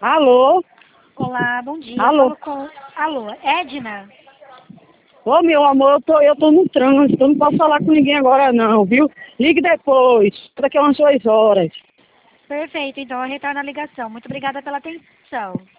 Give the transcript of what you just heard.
Alô? Olá, bom dia. Alô? Alô, Edna? Ô, meu amor, eu tô no trânsito, eu não posso falar com ninguém agora não, viu? Ligue depois, daqui a umas 2 horas. Perfeito, então eu retorno a ligação. Muito obrigada pela atenção.